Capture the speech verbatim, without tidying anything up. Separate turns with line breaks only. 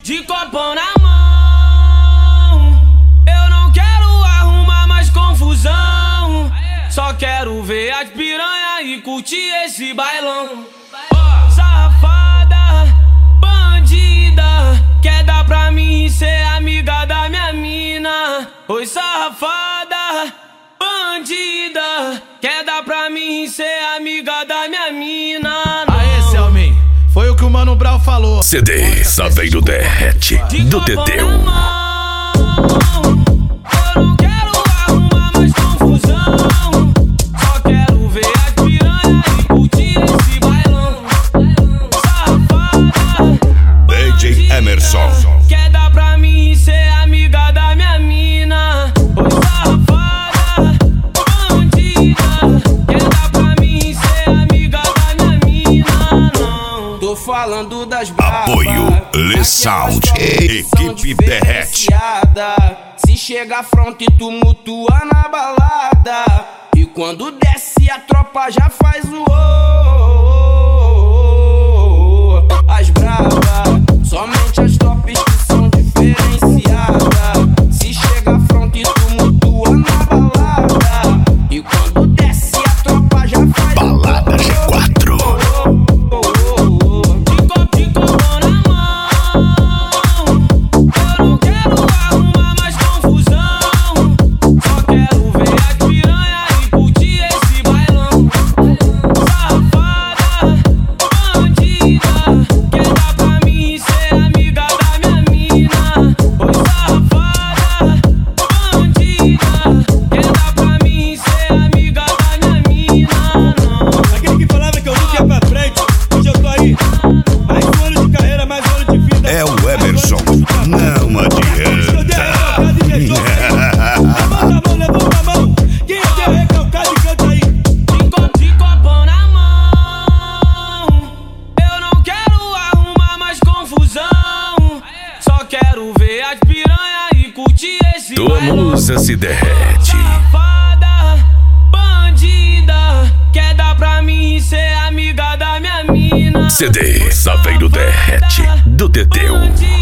de copão na mão. Eu não quero arrumar mais confusão, só quero ver as piranha e curtir esse bailão. Oh, safada, bandida, quer dar pra mim ser amiga da minha mina. Oi, safada, bandida, quer dar pra mim ser amiga da minha mina.
Aê, Selmin, foi o que o Mano Brown falou.
C D Saveiro Derrete do Teteu.
Eu não quero arrumar mais confusão, só quero ver as piranha e curtir esse bailão. Safada,
D J Emerson,
quer dar pra mim ser amiga da minha mina. Oi, safada, bandida, quer dar pra mim ser amiga da minha mina. Não tô falando das bravas,
apoio Le Sound, equipe Derrete.
se chega front e tumultua na balada, e quando desce a tropa já faz o oh, oh, oh. As bravas, somente as tops que são diferenciadas. Se chega front e tumultua na balada, e quando desce a tropa já faz
Balada G quatro. É o Emerson, não adianta.
Levanta a mão, levanta a mão. Quem é recalcado e canta aí.
De copão na mão. Eu não quero arrumar mais confusão, só quero ver as piranha e curtir esse
Tua
bailão.
musa se derrete.
Safada, bandida, quer dar pra mim ser amiga da minha mina.
C D Saveiro Derrete do Teteu.